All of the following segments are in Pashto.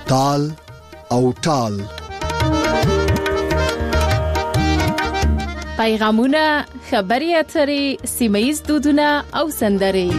تال او ټال. پیغامونه، خبري اترې، سیمه‌ییز دودونه او سندرې.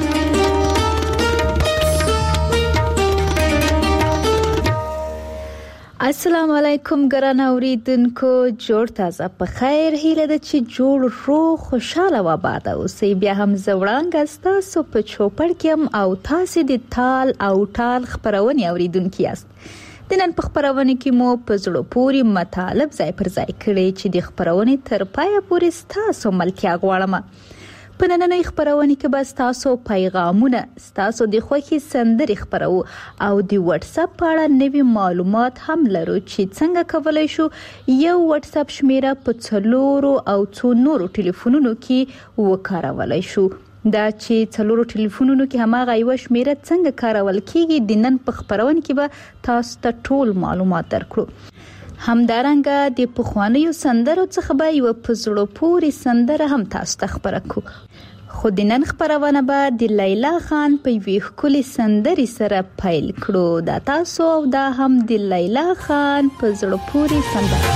السلام علیکم ګران اوریدونکو، جوړ تازه په خیر هیله ده چې جوړ روغ خوشاله و آباد اوسئ. بیا هم زوړانګ ستاسو په چوپړ کې هم او تاسو د تال او ټال خبرونه اوریدونکو یاست. د نن په خبرونه کې مو په زړه پوري مطالب ځای پر ځای کړي چې د خبرونه تر پایه پورې تاسو ملتیا غواړم. په نننۍ خبرونه کې به تاسو پیغامونه، تاسو د خوښي سندري خبرو او د واتس اپ په اړه نوي معلومات هم لرو چې څنګه کولای شو یو واتس اپ شمیره په 4 او 2 نورو ټلیفونونو کې وکارولای شو. دا چې 4 ټلیفونونو کې هماغه یو شمیره څنګه کارول کیږي د نن په خبرونه کې به تاسو ته ټول معلومات درکړو. همدارنګه د پخوانیو سندرو څخه به یو پزړو پوری سندره هم تاسو ته خبره کو. خو د نن خبرونه به د لیلا خان په ویښ کلی سندري سره پیل کړو. دا تاسو او دا هم د لیلا خان پزړو پوری سندره.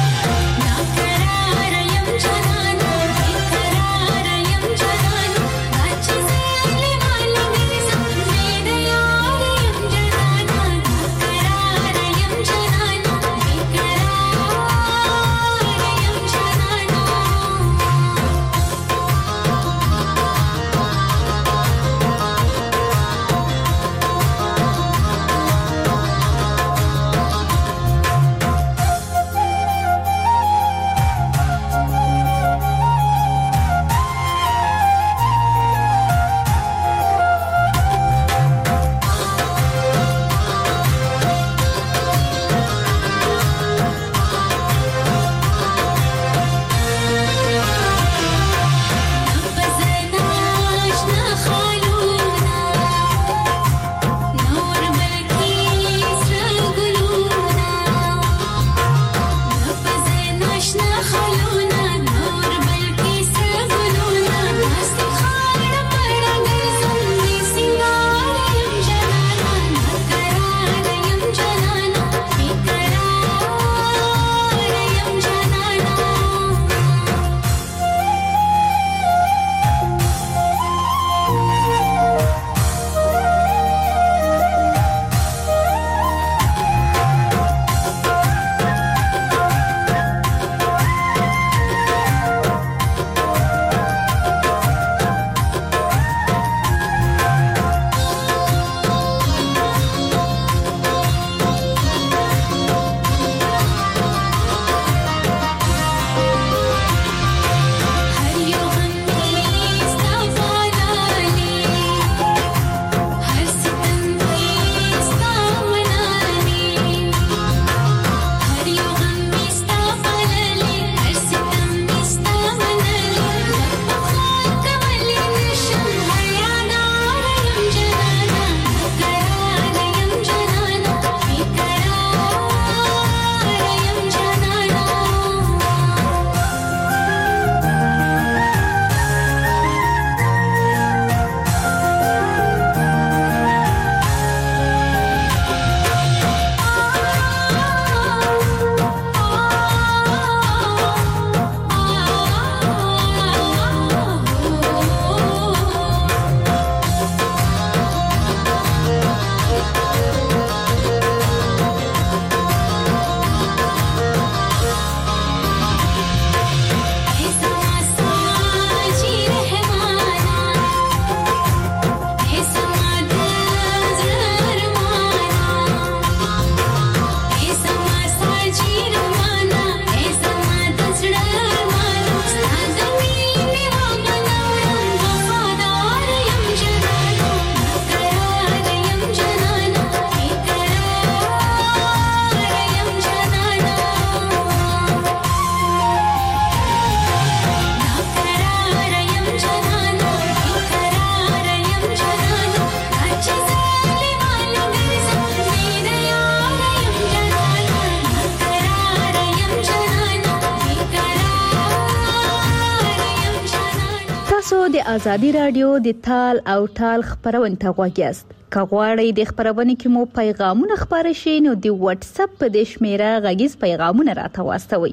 د ازادي رادیو د تال او ټال خبرونه ته غوږ یاست. که غواړئ د خبرونې کې مو پیغامونه خپاره شي نو د واتس اپ په دې شمیره غږیز پیغامونه راته واستوئ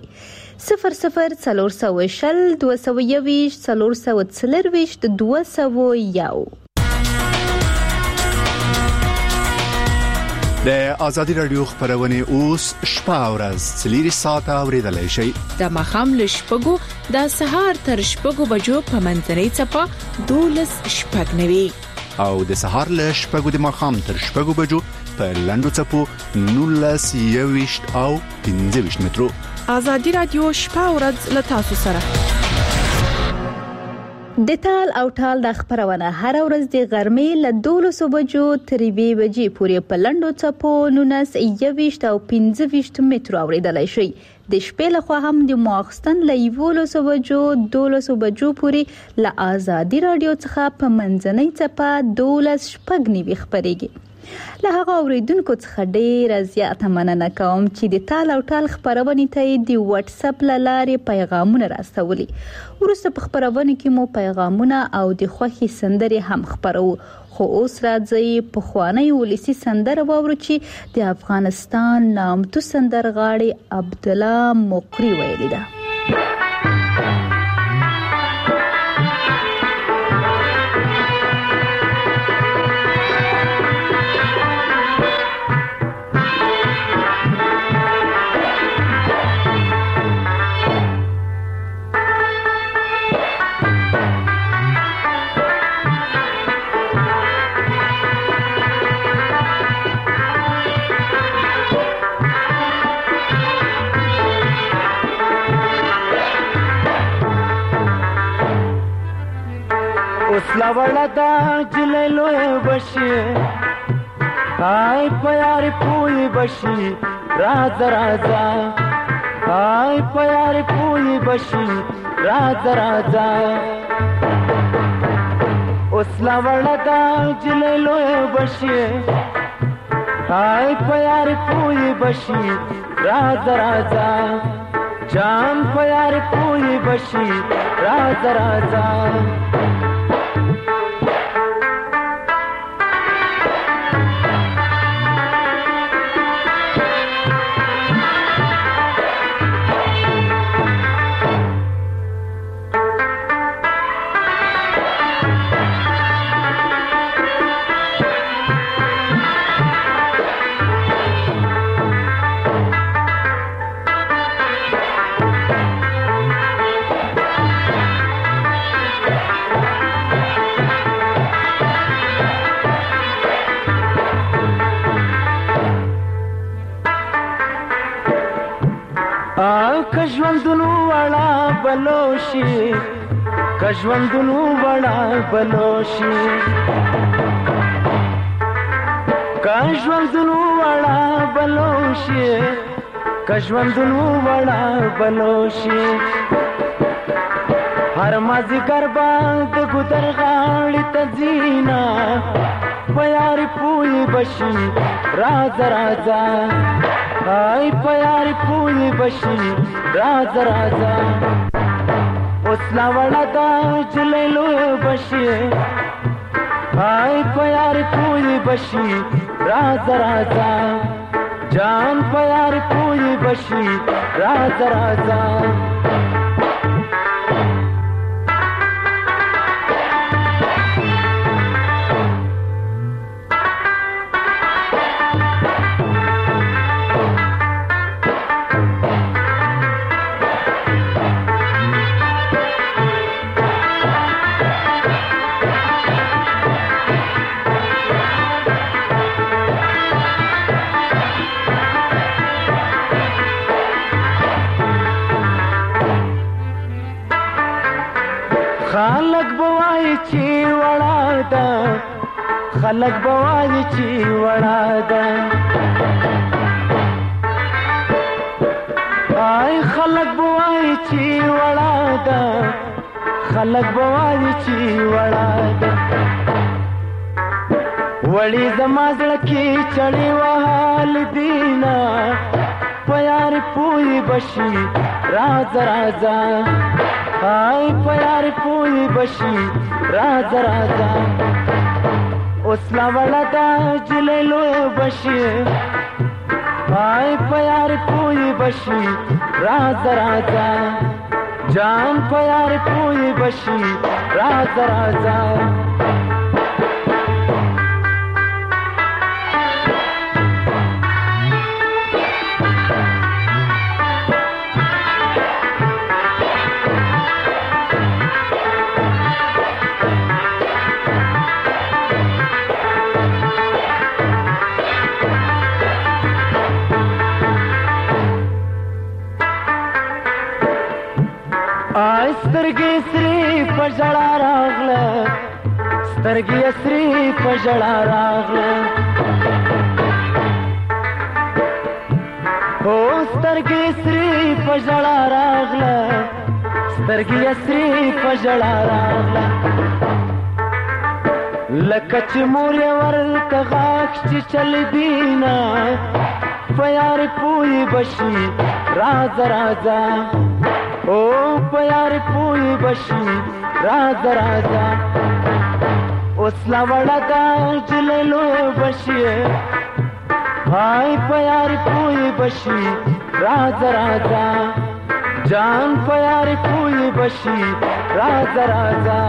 00 420 221 201. د آزادي رادیو خبرونه اوس شپه او ورځ 4 ساعته اوریدلای شئ. د مخام له شپږو د سهار تر شپږو بجو په منځنۍ چپه 12 شپږ نوي او د سهار له شپږو د مخام تر شپږو بجو په لندو چپو 19 او 15 مترو. آزادي رادیو شپه او ورځ له تاسو سره. د تال او ټال د خبرونه هر ورځ د غرمې له 12 بجو تر 2 بجې پورې په لندو چپو 19 او 15 مترو اوریدلای شي. د شپې له خوا هم د ماخستن له 11 بجو 12 بجو پورې له آزادي رادیو څخه په منځنۍ چپه 12 شپږ نیوي خبريږي. له هغه اوریدونکو څخه ډیره زیاته مننه کوم چې د تال او ټال خبرونه ته د واتس اپ لارې پیغامونه راستولي. ورسته په خبرونه کې مو پیغامونه او د خوښي سندرې هم خبرو. خو اوس راځي په خواني ولسی سندره واورو چې د افغانستان نامتو سندرغاړي عبد الله مقری ویلي ده. لوړه دا جلې لوی بشي آی پیار پوي بشي راز رازا آی پیار پوي بشي راز رازا اوس لوړه دا جلې لوی بشي آی پیار پوي بشي راز رازا جان پیار پوي بشي راز رازا کژوندونو وړا بلوشي کژوندونو وړا بلوشي کژوندونو وړا بلوشي کژوندونو وړا بلوشي هر مازی ګربا د ګدر غاړي تزینا پیار پوي بشي راز رازا آی پیار پوي بشي راز رازا اوس لا وړا دا چلې لوی بشي آی پیار پوي بشي راز رازا جان پیار پوي بشي راز رازا خلق بوای چی وړا ده خلق بوای چی وړا ده آی خلق بوای چی وړا ده خلق بوای چی وړا ده وړي زما زړه کې چړې وهال دینا پیار پوي بشي راز رازا آی پیار پوي بشي راز رازا اوس لا وړه دا جلې لوی بشي پای پیار کوئی بشي راز رازا جان پیار کوئی بشي راز رازا سترګې سری پژړا راغله سترګې سری پژړا راغله او سترګې سری پژړا راغله سترګې سری پژړا راغله لکه چې مور ورته غاښ چې چل دینا پیار پوی بشي راز رازا او پیار پوی بشي راز رازا اوس لا وړه دا جلې لوی بشي هاي پیار پوی بشي راز رازا جان پیار پوی بشي راز رازا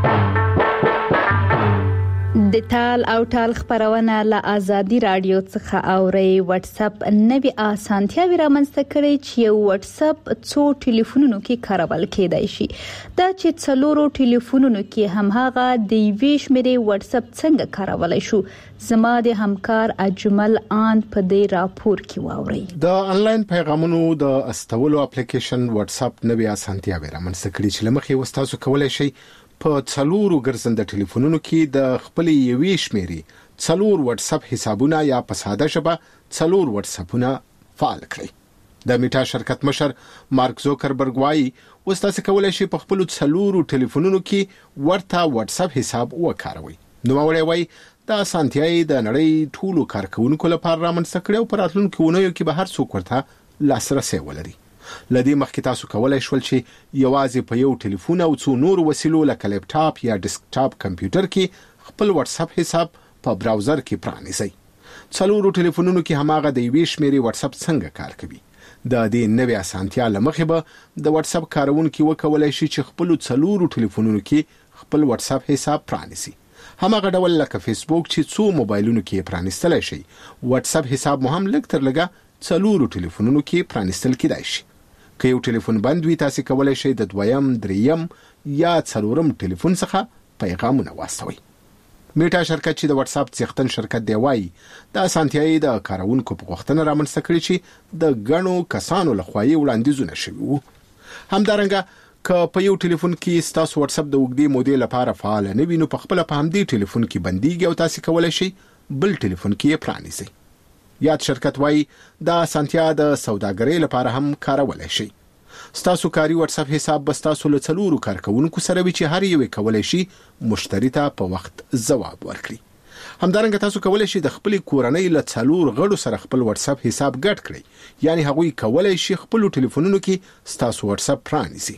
د ټال او ټال خبرونه له آزادي رادیو څخه اوري واتس اپ نوي اسانتیاوي رامنځته کړي چې یو واتس اپ څو ټلیفونونو کې کارول کېدای شي دا چې څلورو ټلیفونونو کې همغه د ویش مری واتس اپ څنګه کارولای شو زما د همکار اجمل آن په دې راپور کې واوري د انلاین پیغامونو د استولو اپلیکیشن واتس اپ نوي اسانتیاوي رامنځته کړي چې لمخې وستاسو کولای شي په څلورو ګرځنده ټلیفونونو کې د خپل یوې شمیرې څلور واتس اپ حسابونه یا په ساده ژبه څلور واتس اپونه فعال کړئ د میټا شرکت مشر مارک زوکربرګ وايي وستاسو کولای شي په خپل څلورو ټلیفونونو کې ورته واتس اپ حساب وکاروي نو مولوی وايي دا اسانتیاوي د نړۍ ټولو کارکونکو لپاره رامنځته کړي او په راتلونکو ونیو کې به هر څوک ورته لاسرسي ولري لدې مخکې تاسو کولای شول چې یوازې په یو ټلیفون او څو نور وسیلو لکه لپټاپ یا ډیسکټاپ کمپیوټر کې خپل واتس اپ حساب په براوزر کې پرانیزئ څلورو ټلیفونونو کې هماغه د یوې شمیرې واتس اپ څنګه کار کوي د دې نوې اسانتیا لمخې به د واتس اپ کارونکو وکولای شي چې خپل څلورو ټلیفونونو کې خپل واتس اپ حساب پرانیزي هماغه ډول لکه فیسبوک چې څو موبایلونو کې پرانیستل شي واتس اپ حساب مو هم لږ تر لږه څلورو ټلیفونونو کې پرانیستل کېدای شي که یو ټلیفون بند وي تاسو کولای شئ د دویم دریم یا څلورم ټلیفون څخه پیغامونه واستوي میټا شرکت چې د واتس اپ څښتن شرکت دی وايي دا اسانتیاوي د کارونکو په وختونه رامنځته کړي چې د غنو کسانو لخوا یې وړاندیزونه شوي وو همدارنګه که په یو ټلیفون کې تاسو واتس اپ د وګړي مودې لپاره فعال نه وي نو په خپل په همدې ټلیفون کې بنديږي او تاسو کولای شئ بل ټلیفون کې پرانیزئ یاد شرکت وايي دا اسانتیا د سوداګرۍ لپاره هم کارولای شي ستاسو کاري واتس اپ حساب بستاسو له څلورو کارکونکو سره وي چې هر یو کولای شي مشتری ته په وخت ځواب ورکړي همدارنګه تاسو کولای شئ د خپل کورنۍ له څلور غړو سره خپل واتس اپ حساب ګډ کړئ یعنی هغوی کولای شي خپل ټلیفونونو کې ستاسو واتس اپ پرانیزي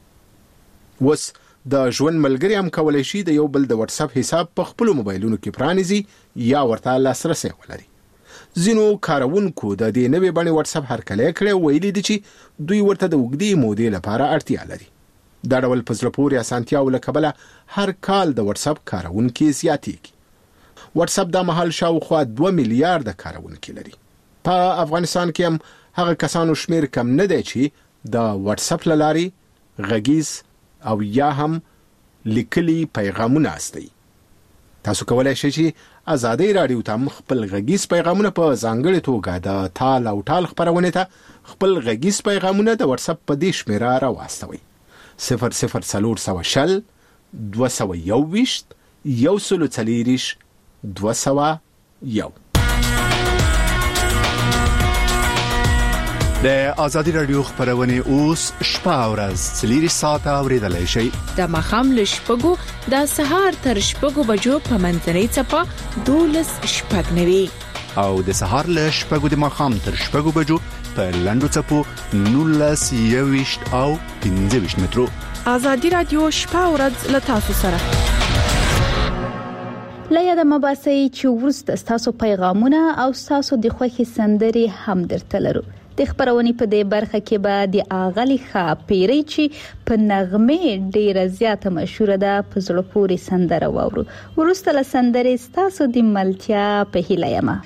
وس د ژوند ملګری هم کولای شي د یو بل د واتس اپ حساب په خپل موبایلونو کې پرانیزي یا ورته لاسرسي ولري زینو کارونکو د دې نوې باندې واتس اپ هرکلی کړي ویلي دي چې دوی ورته د وګړي مودې لپاره اړتیا لري دا ډول په زړه پورې اسانتیاو له کبله هر کال د واتس اپ کارونکو زیاتېږي واتس اپ د مهال شاوخوا 2 میلیارډ کارونکو لري په افغانستان کې هم هغه کسانو شمیر کم نه دی چې د واتس اپ لاري غږیز او یا هم لیکلي پیغامونه استي تاسو کولای شئ چې آزادي رادیو ته خپل غږیز پیغامونه په ځانګړي توګه د ټال او ټال خبرونه ته خپل غږیز پیغامونه د واتس اپ په دې شمیره راوستوي 0040 221 140 201 د آزادي رادیو خبرونه اوس شپه او ورځ 3 ساعته اوریدلای شئ د مخام له شپږو د سهار تر شپږو بجو په منځنۍ چپه 12 شپږ نوي او د سهار له شپږو د مخام تر شپږو بجو په لندو چپو 19 او 15 مترو آزادي رادیو شپه او ورځ له تاسو سره لیا د مباسي چې ورسته تاسو پیغامونه او تاسو د خوښي سندري هم درته لرو. د خبرونې په دې برخه کې به د اغلی خاپيري چې په نغمه ډیره زیاته مشهور ده په زړه پورې سندره واورو. ورسته له سندرې تاسو د ملتیا په هیله یم.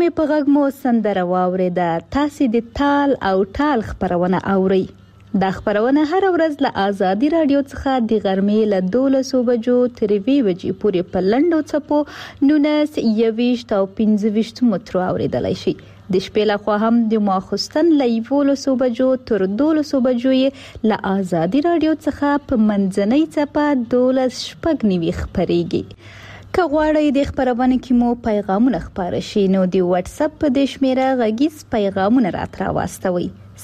خبرې په غږ مو سندره واورېده. تاسې د تال او ټال خبرونه اورئ. دا خبرونه هر ورځ له آزادي رادیو څخه د غرمې له 12 بجو تر 2 بجې پورې په لنډو څپو 19 21 او 25 مترو اورېدلای شي. د شپې لخوا هم د ماخوستن له 11 بجو تر 12 بجو له آزادي رادیو څخه په منځنۍ څپه 12:09 خبرېږي. که غواړئ د خبرونه کې مو پیغامونه خپاره شي نو د واتس اپ په د شمیره غږیز پیغامونه راترا واستوئ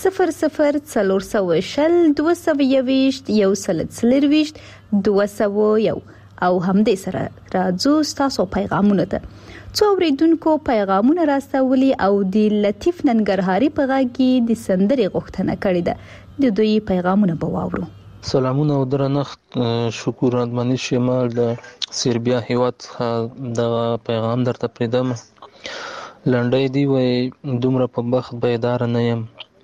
002022112201 او همدې سره راځو تاسو پیغامونه ته. څو اوریدونکو پیغامونه راستولي او د لطیف ننګرهاري په غږ کې د سندرې غوښتنه کړې ده. د دوی پیغامونه به واورو. سلامونه او درنښت. شکر ادمنی شمال د سربیا هیواد د پیغام درته پریدم. لنډی دی وای دومره په بخت بیدار نه یم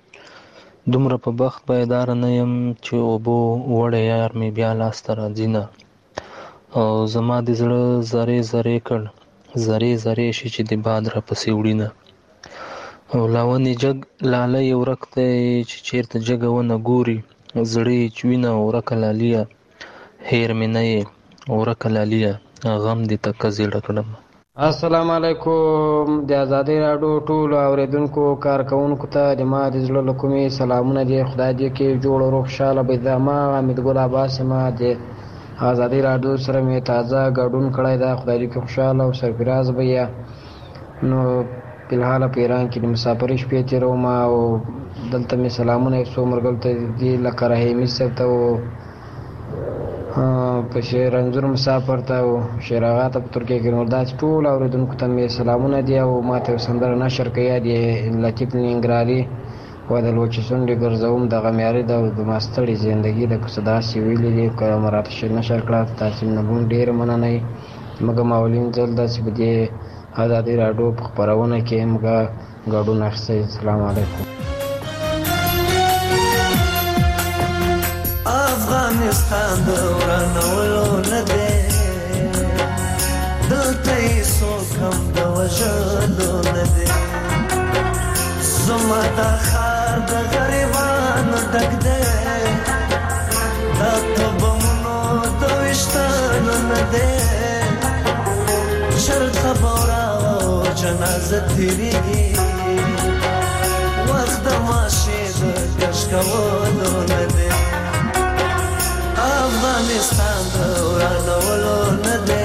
چې وبو وړه یار می بیا لاس تر ځینه او زما د زړه زری کړ زری شي چې د باد را پسې وړینه او لاونی جګ لاله یو رکته چې چیرته جګونه ګوري زړی چوینه او رکلالیا هیر مې نه او رکلالیا غم دې تک زیړه کړم. السلام علیکم. د آزادی راډیو ټول اوریدونکو کارکونکو ته د ما د زړه له کومې سلامونه دي. خدای دې کې جوړ او خوشاله به زما حمید ګل عباس ما د آزادی راډیو سره مې تازه ګډون کړی دا. خدای دې کې خوشاله او سرفراز به یا نو په حال پیران کې د مسافرۍ شپې تیروم او دلته مې سلامونه یو څو مرګل ته دي لکه رحیمي صاحب ته په شیر انځور مسافر ته او شیراغا ته په ترکیه کې نور داس ټول اوریدونکو ته مې سلامونه دي او ماته سندره نشر کړی دی لطیف ننګرهاري و د لوچسون د ګرځوم د غمیاري د ماستړي ژوندۍ د صدا سی ویلې دي کوم مراتب نشر کړه. تاسو نه بون ډیر مننه مګه ماولین جلد چې بده آزادی راډیو په خبرونه کې مګه غاډو نخسه. السلام علیکم. افغانستان دورانولو نه دی دلته یې څوک هم د وژلو نه دی. زما دا ښار د غریبانو ډک دی دا د بمونو د ویشتانو نه دی. چرته بورا او جنازه تیریږي وخت د ماشې د کش کولو نه دی. افغانستان دورانولو نه دی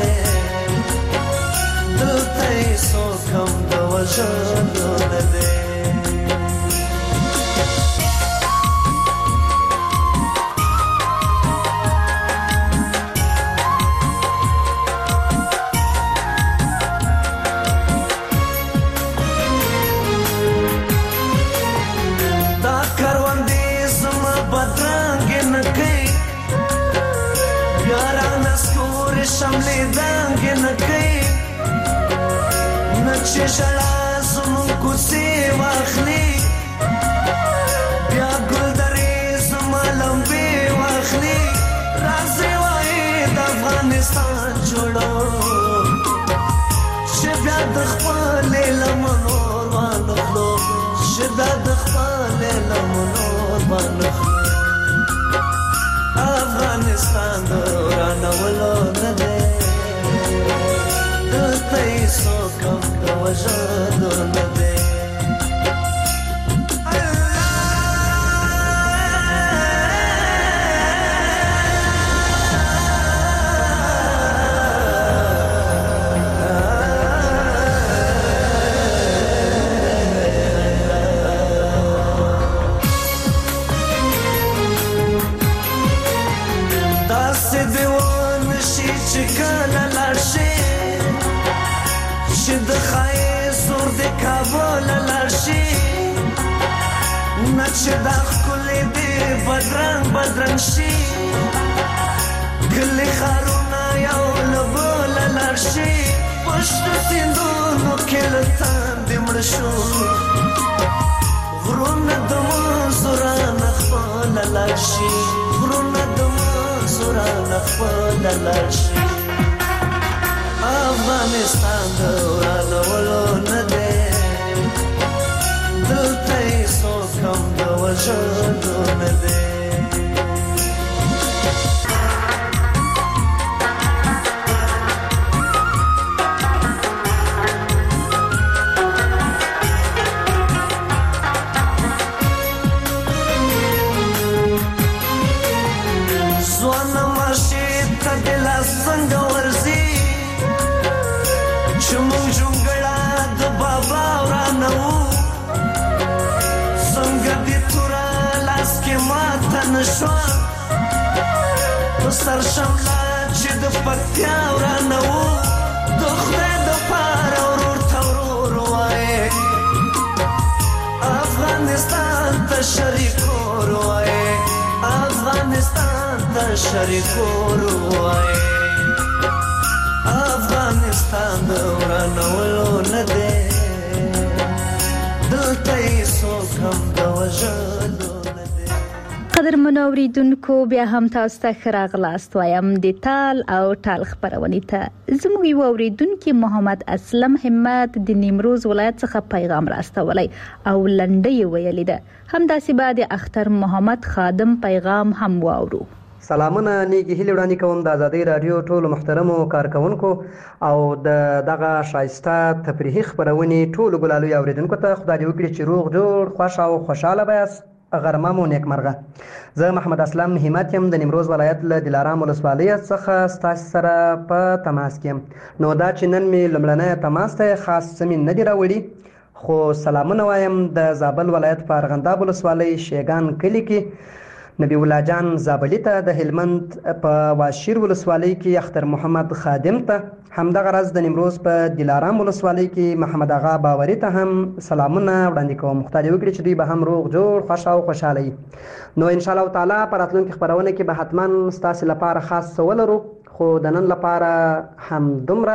دلته یې څوک هم د وژلو نه دی. دا کروندې زما بدرنګې نه کوي یارانه سکورې شملې دنګې نه کوي نه چې ژړا زمونږ کوڅې واخلي بیا ګلدرې زما لمبې واخلي. راځئ وایي د افغانستان جوړو چې بیا د خپلې لمنو وانخلو چې بیا د خپلې لمنو وانخلو. افغانستان دورانولو نه دی دلته یې څوک هم د وژلو نه دی. چې دا ښکلې دې بدرنګ شي کلي ښارونه یو له بله لاړ شي پشتو سیندونو کې له تاندې مړه شو غرونه د منځو رانه خپله لاړ شي غرونه د منځو رانه خپله لاړ شي. افغانستان دورانولو نه دی غم د وژلو نه دی. ځوانه ماشي ته د لاس څنګه ورځي چې موږ جونګړه د بابا ورانه وو څنګه دې توره لاس کې ماته نه شوه په سر شمله چې د پکتیا ورانه وو د خدای دپاره ورور ته ورور وایې افغانستان ته شریکور وایې افغانستان ته شریکور وایې افغانستان د ورانولو نه دی دلته یې څوک هم د وژلو نه دی. قدرمنو اوریدونکو بیا هم تاسو ته ښه راغلاست وایم د تال او ټال خپرونې ته. زموږ یو اوریدونکي محمد اسلم همت د نیمروز ولایت څخه پیغام راستولی او لنډه یې ویلې ده. همداسې به د اختر محمد خادم پیغام هم واورو. سلامونه نیکی هیله وړاندې کوم د آزادۍ رادیو ټولو محترمو کارکونکو او دغه شایسته تفریحي خپرونې ټولو ګلالو اوریدونکو ته خدای دې وکړي چې روغ جوړ خوښ او خوشاله بیاست. غرمه مو نیکمرغه. زه محمد اسلم همت یم د نیمروز ولایت له دلارام ولسوالۍ څخه ستاسو سره په تماس کې یم. نو دا چې نن مې لومړنی تماس ته خاص څه مې نه دي راوړي خو سلامونه وایم د زابل ولایت په ارغنداب ولسوالۍ شیګان کلي کې نبی الله جان زابلی ته، د هلمند په واشیر ولسوالۍ کې اختر محمد خادم ته، همدغه راز د نیمروز په دلارام ولسوالۍ کې محمد آغا باوري ته هم سلامونه وړاندې کوم. خدای دې وکړي چې دوی به هم روغ جوړ خوښ او خوشاله وي. نو ان شاء الله تعالی په راتلونکي خپرونه کې به حتما ستاسو لپاره خاص څه ولرو، خو د نن لپاره هم دومره.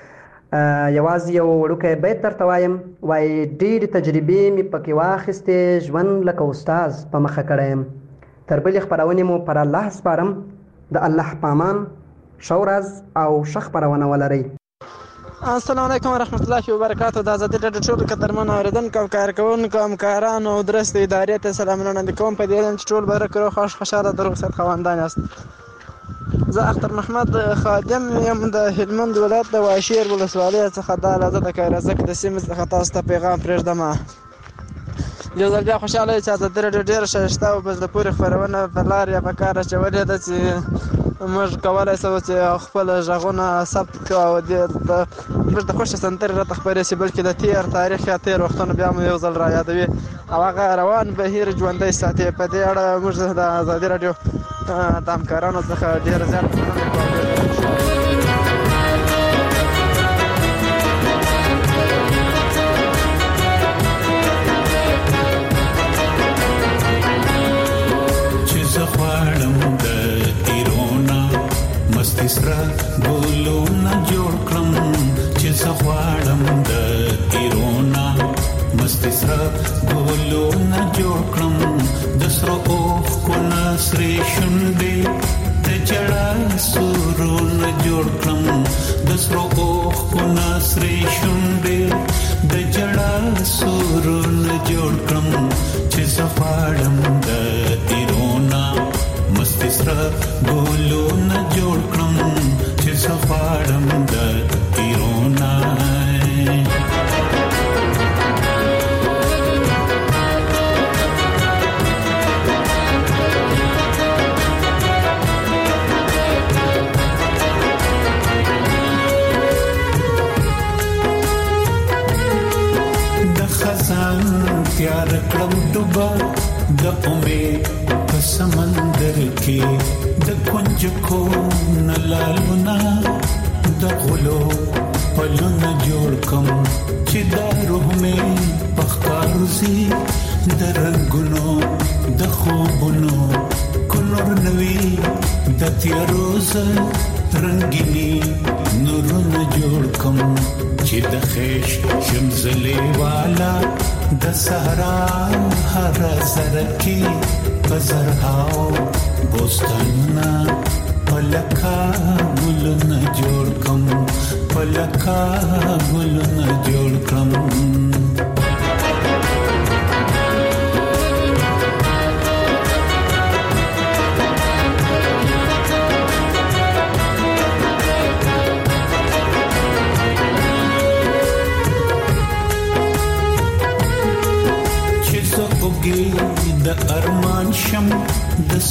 یوازې یو وړوکی بیت درته وایم، وایي ډېرې تجربې مې پکې واخیستې، ژوند لکه استاز په مخه کړی یم. تر بلې خپرونې مو پر الله سپارم. د الله پامان، ښه ورځ او ښه خپرونه ولرئ. السلام علیکم ورحمت الله وبرکاتو. د آزادۍ راډیو ټولو قدرمنو اورېدونکو او کارکوونکو همکارانو او درستو ادارې ته سلامونه وړاندې کوم په دې علم چې ټول به روغ خوشحاله د روغ صحت خاوندان یاست. زه اختر محمد خادم یم د هلمند ولایت د واشیر ولسوالۍ څخه. دا لازه د کایرزک د سیمې څخه تاسو ته پیغام پرېږدم. یو ځل بیا خوشحاله یم چې آزادۍ راډیو ډېره ښایسته او په زړه پورې خپرونه په لار یا په کار اچولې ده چې موږ کولی شو چې خپل غږونه ثبت کړو او موږ د خوښې سندرې راته خپرې شي، بلکې د تېر تاریخ یا تېر وختونه بیا مو یو ځل را یادوي او هغه روان بهیر ژوندی ساتي. په دې اړه موږ د آزادۍ راډیو د همکارانو څخه ډېره زیاته مننه کوو. سره ګلونه جوړ کړم چې زغواړم د تیرونا مست سره ګلونه جوړ کړم د سره اوف کو نسرې شونډې د جړا سورونه جوړ کړم د سره اوف کو نسرې شونډې د جړا سورونه جوړ کړم چې زغواړم د تیرونا مست سره ګلونه جوړ کړم چې زغواړم د تیرونا. د خزان تیار کړم ډوبه د امید په سمندر کې د کنج کو نلالونا د غلو پلونه جوړ کم چې دا روح مې پخکارزي د رنگونو د خوبونو کلور نوي د تیاروز رنگینی نورونه جوړ کم چې د خیش شمزلې والا د صحرا هر سره کې پزرهاو بوستانونه پلکا ګلونه جوړ کم پلکا ګلونه جوړ کم.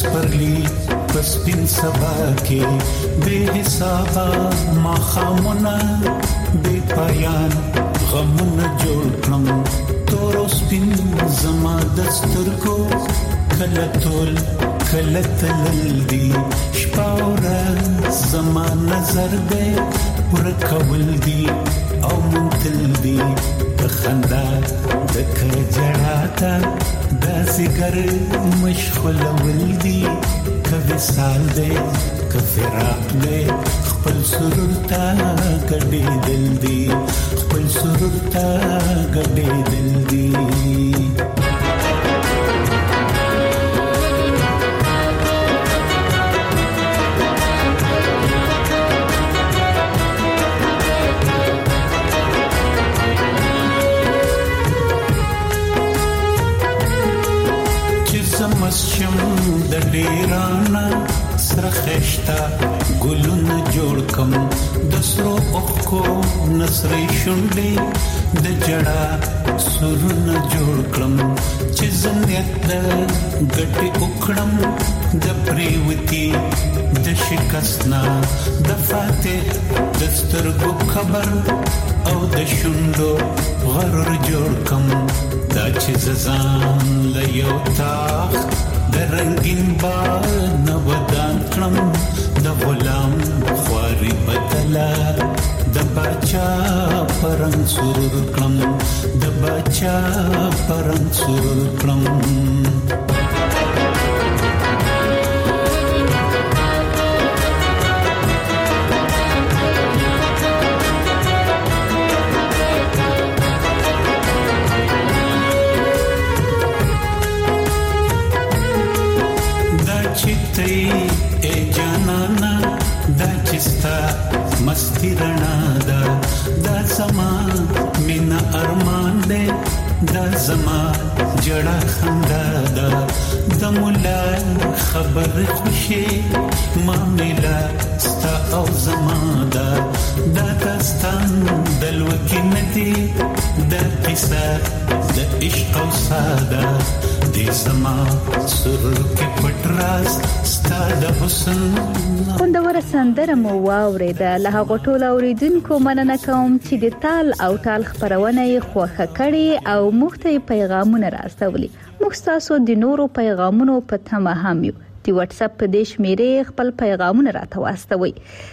سپرلی پسپین سبا کې بے حسابا مخامونه بے پایان غمونه جوړ کړم تور سپین زما دسترګو کله تول کله تلل دی شپاوره زما نظر دې ورکول دی او منتل دی خندا د کجړاتا د سګر مشغول ولدي کبه سال دې کفراق دې خپل سرور تا ګډې دل دی خپل سرور تا ګډې دل دی مسشم د ډیرانا سره خشتا ګلونه جوړ کم د سرو اوخو نسرې شونډې د جړا سرونه جوړ کړم چې زنیت د ګټي وکړم د پریوتی د شکستنا د فاتح د سترګو خبر او د شونډو غرور جوړ کم دا چې زان لیو تاخ د رنگین با نو ودان کړم د غلام خواري بدلا د بچا پرنګ سرور کړم د بچا پرنګ سرور کړم اے جانانا دا چستا مستی رنا دا زما مینا ارمان دے دا زما جڑا خندا دا مولا خبر خوشی معاملہ ستا او زما دا داستان دلوکی ندی دا قصہ دا عشق او سادا دی زما سرور کې پټراس ستاد حسن خوندور سندره مو واورېده له هغو ټولو اوریدونکو مننه کوم چې د تال او ټال خپرونه یې خوښه کړې او موږ ته پیغامونه راستولي موږ تاسو د نورو پیغامونو په تمه هم یو د واتس اپ په دې شمیرې خپل پیغامونه راته واستوي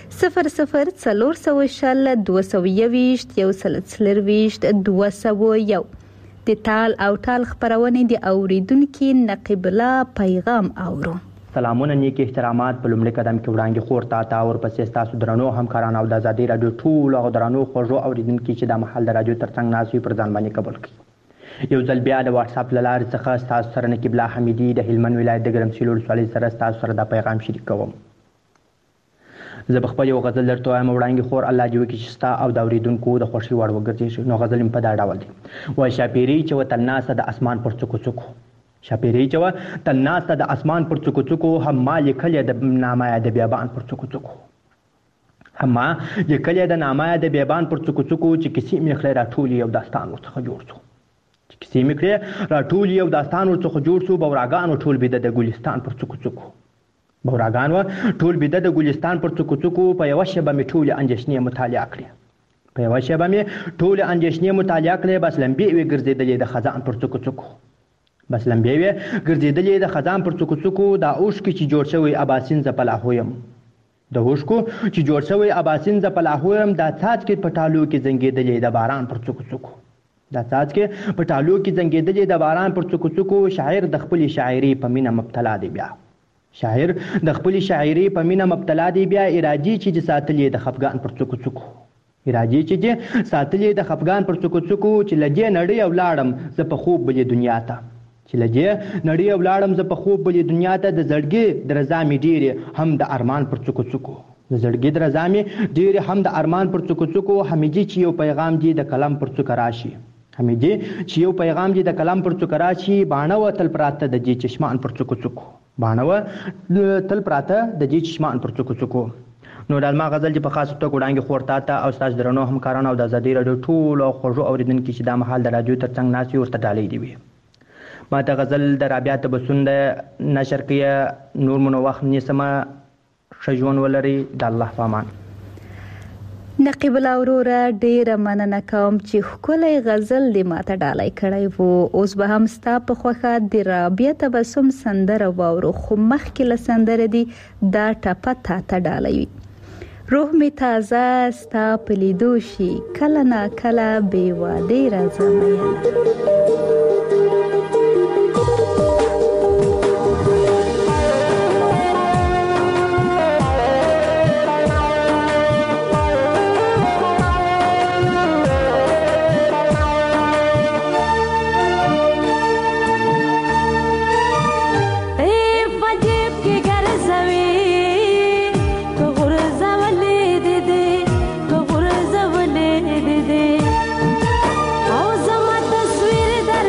00402221 د تال او ټال خبرونه د اوریدونکو نقیب الله پیغام اورو سلامونه نیک احترامات په لومړي قدم کې وړاندې خور تا او پسې تاسو درنو همکاران او د آزادۍ رادیو ټول او درنو خوږو اوریدونکو چې د محل د رادیو ترڅنګ ناسي پر ځان باندې قبول کړي یو ځل بیا د واتس اپ لارې څخه تاسو سره نقیب الله حمیدي د هلمند ولایت د ګرمسیر ولسوالۍ سره تاسو سره د پیغام شریک کوم زه بخپل یو غزل درته وایم وړاندې خور الله دې وکړي چې ستا او د اوریدونکو د خوښي وړ وګرځي نو غزل په دا ډول دی وای شاپيري چې وتل ناسه د اسمان پر څوکو څوکو شاپيري چې وتل ناسه د اسمان پر څوکو څوکو هم مالک د نامه د بیابان پر څوکو څوکو هم لیکل د نامه د بیابان پر څوکو څوکو چې کسی مخله راټولي او داستان ورڅخه جوړ شو چې کسی مخله راټولي او داستان ورڅخه جوړ شو بوراګان ټول بيد د ګلستان پر څوکو څوکو بوراګان ټول بيد د ګلستان پر څوکو څوکو په یو شبه میټول انجشنې مطالعه کړې په یو شبه می ټول انجشنې مطالعه کړې بس لمبي وي ګرځېدلې د خزان پر څوکو څوکو بس لمبي وي ګرځېدلې د خزان پر څوکو څوکو دا اوش کې چې جوړ شوی اباسین زپلا هویم د هوشکو چې جوړ شوی اباسین زپلا هویم دا څاڅ کې پټالو کې زنګېدلې د باران پر څوکو څوکو دا څاڅ کې پټالو کې زنګېدلې د باران پر څوکو څوکو شاعر د خپل شاعري په مینه مبتلا دی بیا شاعر د خپل شاعري په مینه مبتلا دی بیا ارادي چې ساتلې د خفګان پر څوکو څوکو ارادي چې ساتلې د خفګان پر څوکو څوکو چې لږه نړۍ او لاړم زه په خوب بلې دنیا ته چې لږه نړۍ او لاړم زه په خوب بلې دنیا ته د زړګي درزا می ډېرې هم د ارمان پر څوکو څوکو د زړګي درزا می ډېرې هم د ارمان پر څوکو څوکو همیږي چې یو پیغام دی د کلام پر څوکو راشي همیږي چې یو پیغام دی د کلام پر څوکو راشي باڼه وتل پراته د جې چشمان پر څوکو څوکو باڼه تل پراته د جې چشمان پر څوکو څوکو نو د ما غزل چې په خاص توګه وړاندې خورتا ته او تاسو درنو همکارانو او د آزادۍ رادیو ټول او خوږو اوریدونکو چې د محل د رادیو ترڅنګ ناسي ورته ډالۍ دی ما ته غزل د رابعه تبسم د نشر کې نور منو وخت نیسمه ښه ژوند ولري د الله په امان. نقیب الله وروره ډیره مننه کوم چې ښکلی غزل دې ماته ډالۍ کړی و. اوس به هم ستا په خوښه د رابعه تبسم سندره واورو، خو مخکې له سندرې دې دا ټپه تاته ډالۍ وي. روح می تازه ستا په لیدو شي، کله نا کله بې وادې راځه مینه. او زما تصویر د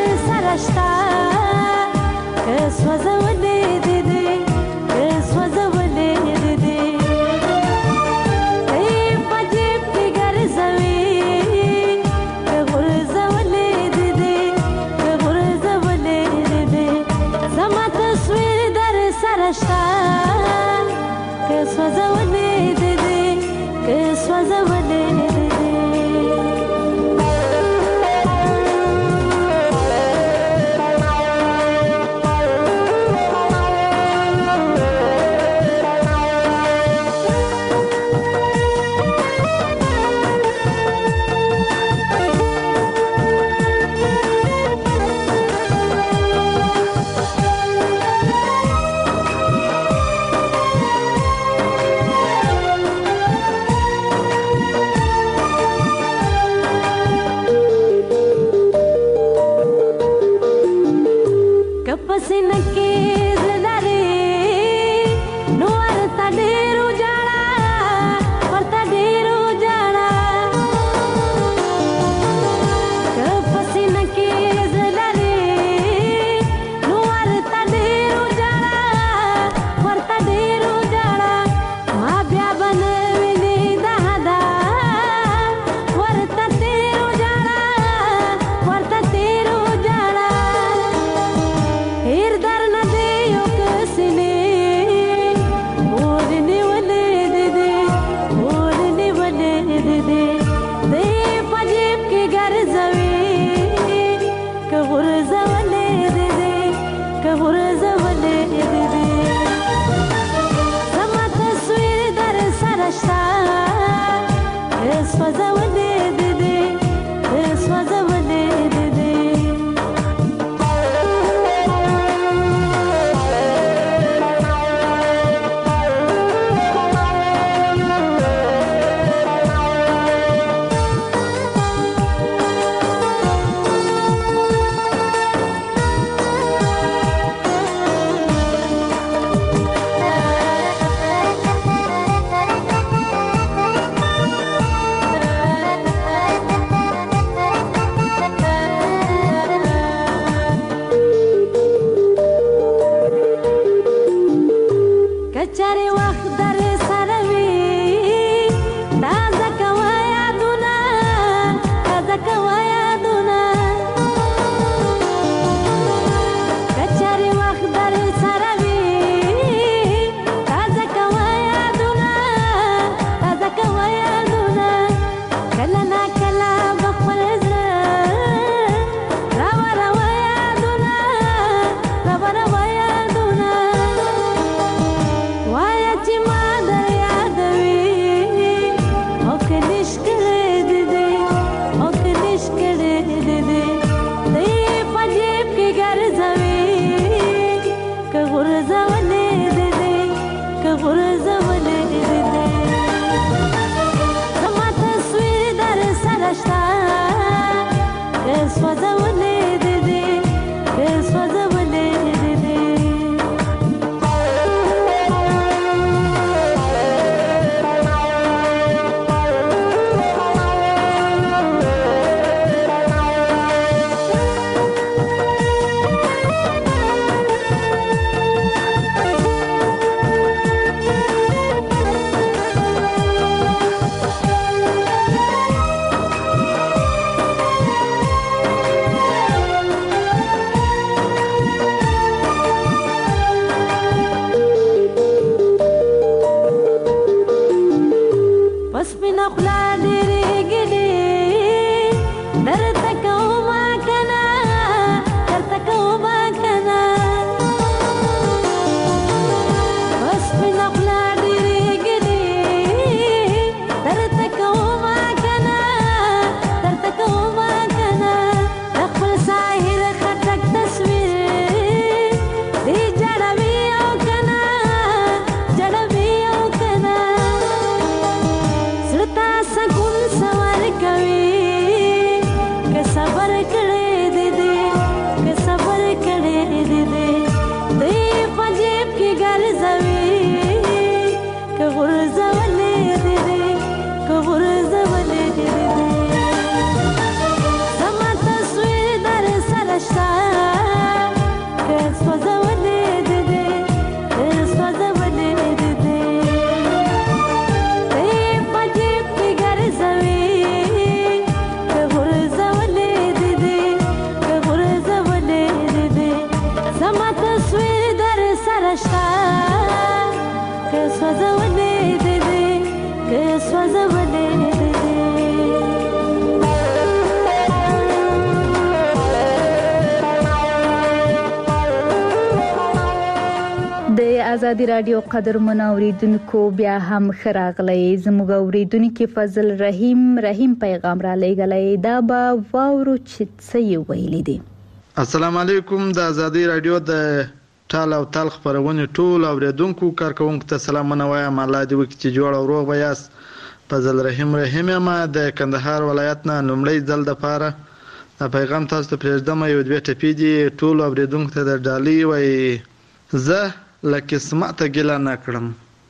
آزادي رادیو قدرمن اوریدونکو بیا هم خراغلی زموږ اوریدونکو فضل رحیم پیغام را لېږلی دا به واورو چې څه یې ویلي دي. السلام علیکم. د آزادي رادیو د ټال او تال خبرونه ټول اوریدونکو کارکونکو ته سلامونه وایم. الله دې وکړي چې جوړ او روغ به یاست. فضل رحیم ما د کندهار ولایت نه لومړی ځل د پاره د پیغام تاسو ته پرېږدم. یو دوه ټپې دي ټول اوریدونکو ته د ډالۍ وای. زه لکسمت ګیله نکړم،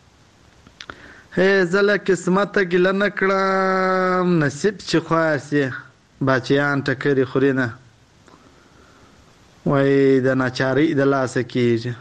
زه لکسمت ګیله نکړم، نصیب چې خوار سي بچیان ټکرې خوري نه، وای د ناچارۍ د لاسه کېږي،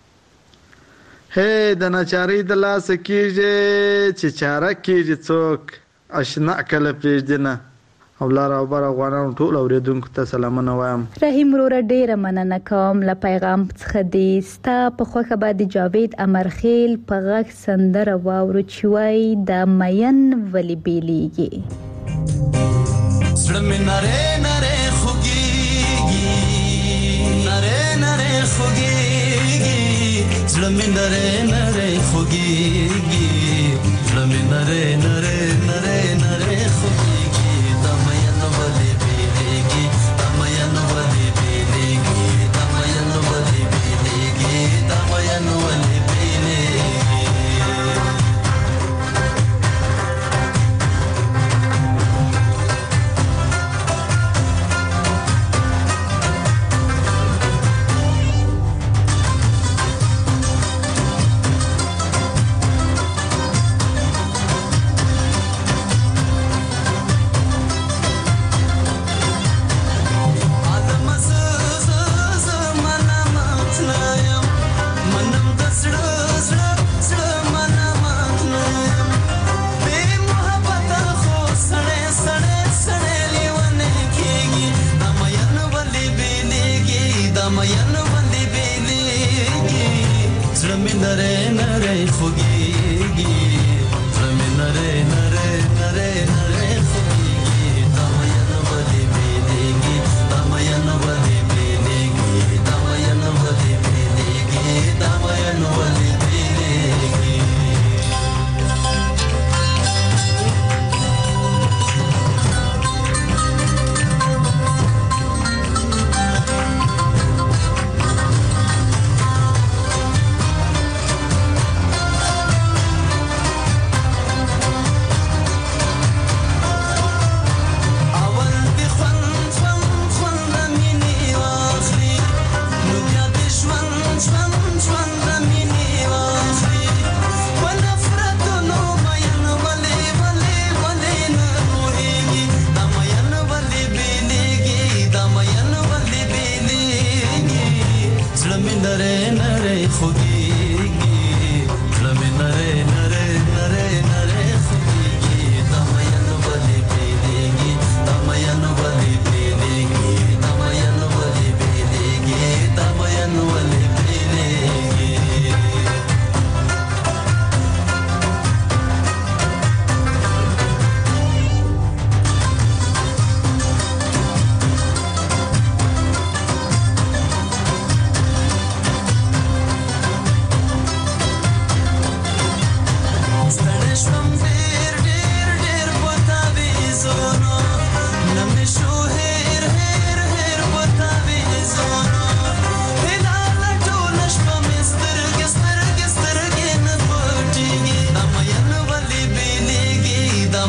د ناچارۍ د لاسه کېږي چې چاره کېږي څوک اشنا کله پرېږدي نه. او لار او بر افغانانو ټول اوریدونکو ته سلامونه وایم. رحیم وروره ډیره مننه کوم له پیغام څخه دی. ستا په خوښه به د جاوید امرخیل په غږ سندره واورو چې وایي د مین ولې بیلیږي. زړه مې نری نری خوږیږي، نری نری خوږیږي، زړه مې نری نری خوږیږي، زړه مې نری نری نری نری خوږیږي.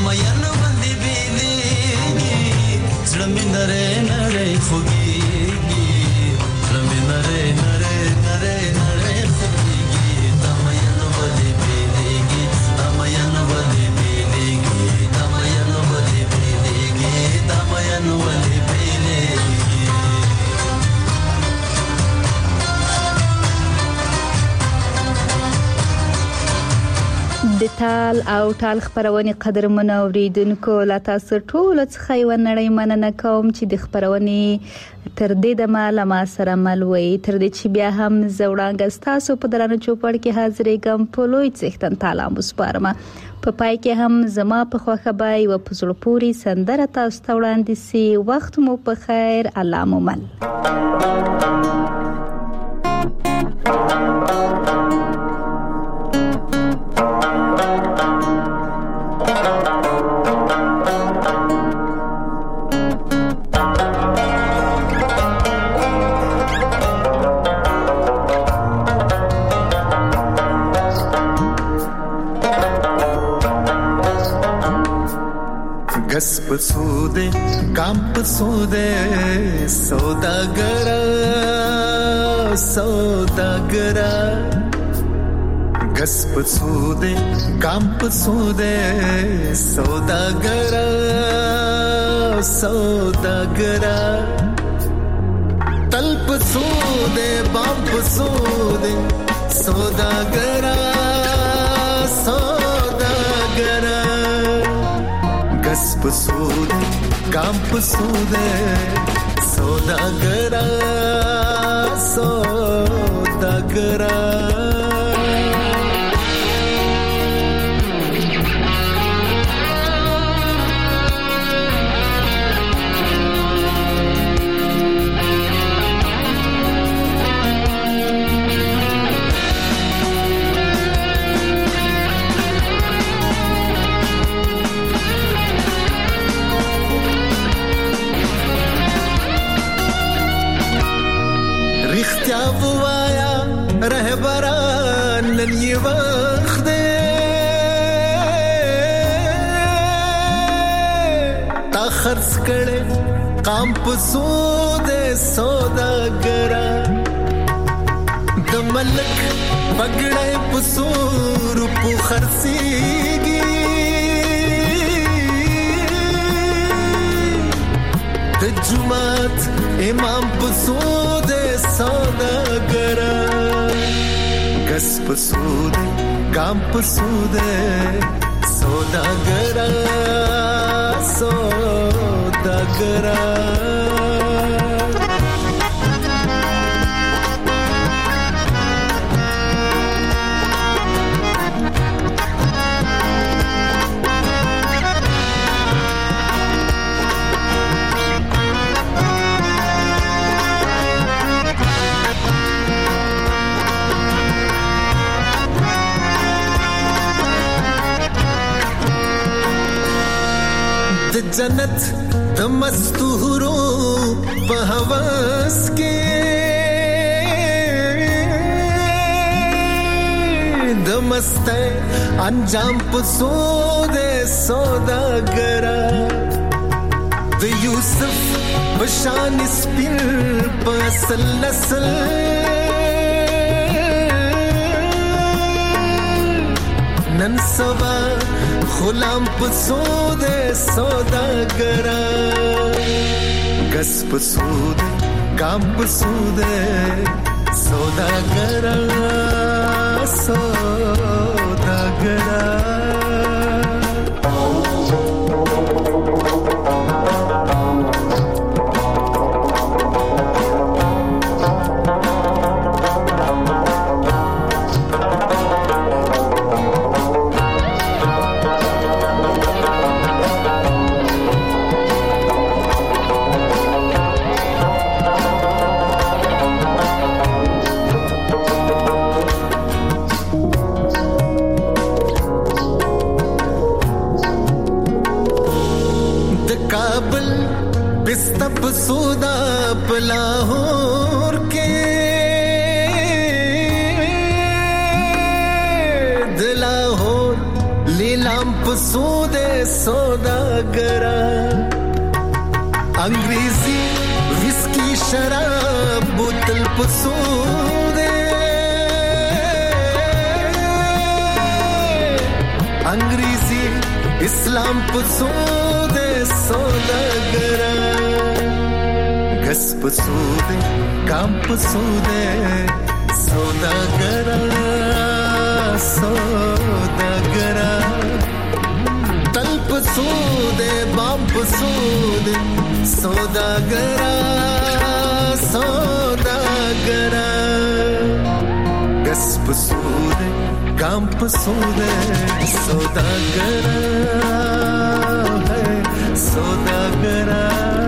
مین باندې بیلیږي زړه مې نری نری خوږیږي زړه مې نری نری نری نری خوږیږي دا مین باندې بیلیږي دا مین باندې بیلیږي دا مین باندې بیلیږي دا مین باندې بیلیږي د تال او ټال خبرونه قدرمن اوریدونکو لا تاسو ټول څخه یو نړۍ مننه کوم چې د خبرونه تر دې د ما سره ملوي تر دې چې بیا هم زوړانګ تاسو په درانه چوپړ کې حاضرې کوم په لوی څښتن تعالی مسپارم په پای کې هم زما په خوخه بای او په زړه پوری سندره تاسو ته وړاندې سي وخت مو په خیر الله مو مل गस पसूदे काम पसूदे सौदागरा सौदागरा गस पसूदे काम पसूदे सौदागरा सौदागरा तल पसूदे बाम पसूदे सौदागरा सौदागरा गस पसूदे काम पसूदे सौदागरा सौदागरा रहबरान नन ये वक्त ता खर्च करे काम पसूदे सौदागरा द मलक बगड़े पसूर पु खर्सीगी द जुमात इमाम पसूदे सौदागरा गस पसूदे काम पसूदे सौदागरा सौदागरा जन्नत द मस्तूरो बहवस के द मस्ते अंजाम पसूदे सौदागरा द यूसुफ बशान स्पिन पसल नस्ल नन सवा गुलाम पसूदे सौदागरा गस पसूदे काम पसूदे सौदागरा सौदागरा पसूदा लाहौर के दिलाहौर लीला اسلام په سود سوداګرا انګریزي ویسکی شراب بوتل په سود انګریزي اسلام په سود سوداګرا غس په سود کام په سود سوداګرا سوداګرا تل په سود بام په سود سوداګرا سوداګرا غس په سود کام په سود سوداګرا سوداګرا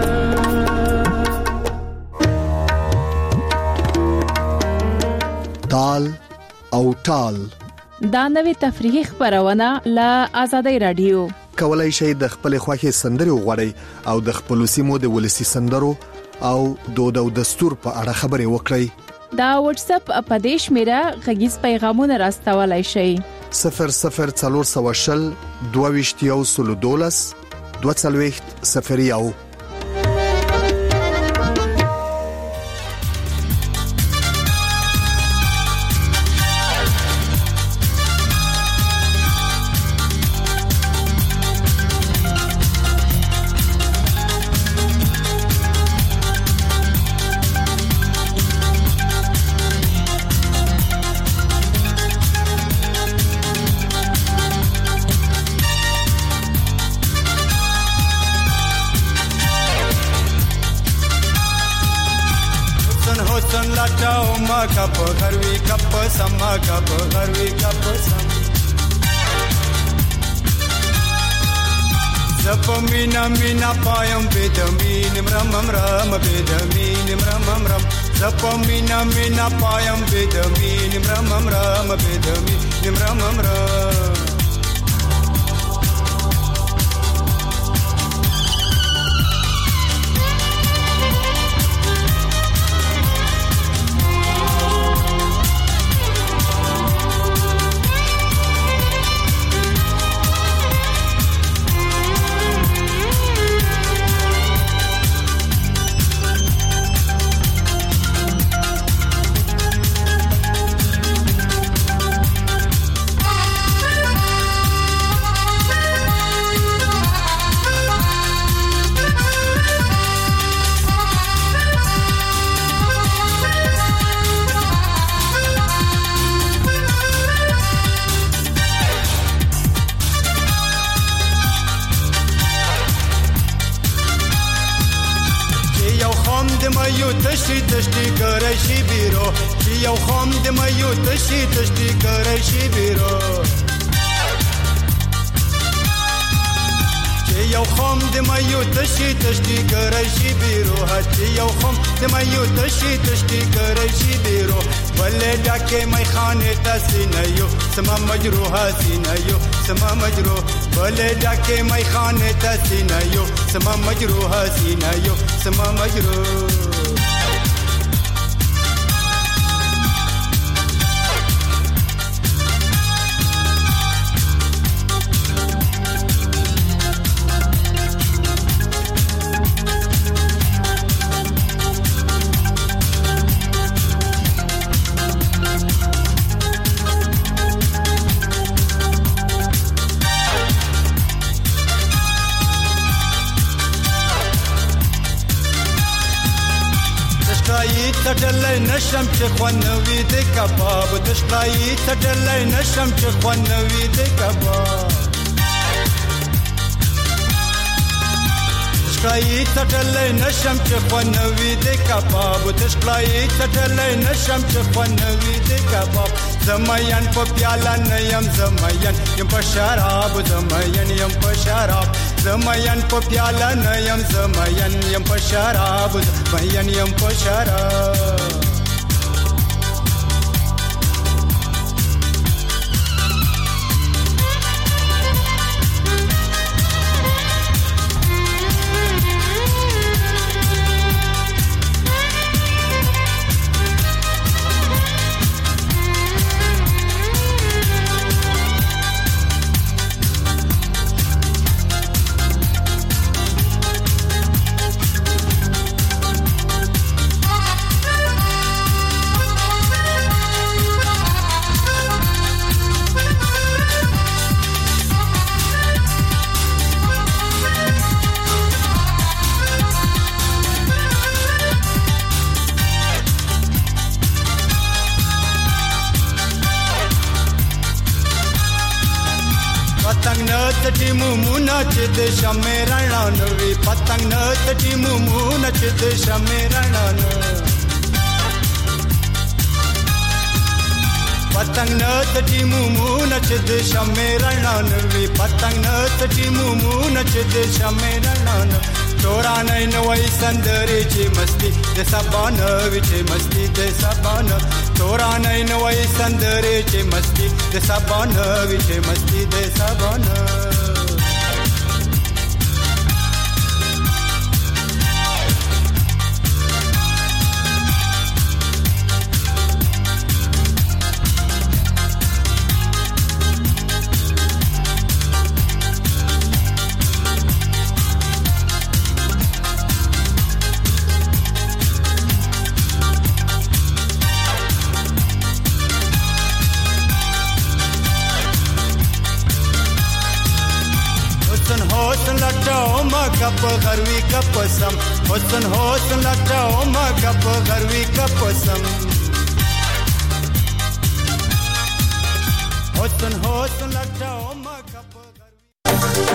تال او ټال دا نوې تفریحي خبرونه له آزادۍ رادیو کولای شئ د خپل خوښي سندري وغوړئ او د خپل سیمو د ولسی سندرو او دود او دستور په اړه خبرې وکړئ. دا واتس اپ اپدیش میرا غږیز پیغامونه راستولای شئ 00420 22 20 کپ غروي کپ سما کپ غروي کپ سم زپ مینا مینا پایم بدمین مرم رم بدمین مرم رم زپ مینا مینا پایم بدمین مرم رم بدمین مرم رم تشتی تشتی کرای شی بیرو چی یو خام د مایو تشتی تشتی کرای شی بیرو چی یو خام د مایو تشتی تشتی کرای شی بیرو چی یو خام د مایو تشتی تشتی کرای شی بیرو ولې ډکه مې خانه تاسو نه یو سما مجروح سینه یو سما مجروح ولې ډکه مې خانه تاسو نه یو سما مجروح سینه یو سما مجروح تدلای نشم چې خوانوي د کباب د شپای تدلای نشم چې خوانوي د کباب شپای تدلای نشم چې خوانوي د کباب د شپای تدلای نشم چې خوانوي د کباب زمایان په پیاله نه يم زمایان یم په شراب زمایان یم په شراب زمایان په پیاله نه يم زمایان یم په شراب زمایان یم په شراب مومونه چې د شمع رڼا نه وي پتنګ نه تټي مومونه چې د شمع رڼا نه پتنګ نه تټي مومونه چې د شمع رڼا نه وي پتنګ نه تټي مومونه چې د شمع رڼا نه تورا نه وای سندري چې مستی د سبان وی چې مستی د سبان تورا نه وای سندري چې مستی د سبان وی چې مستی د سبان حسن لټاو ما کپ غروي کپسم حسن لټاو ما کپ غروي کپسم حسن لټاو ما کپ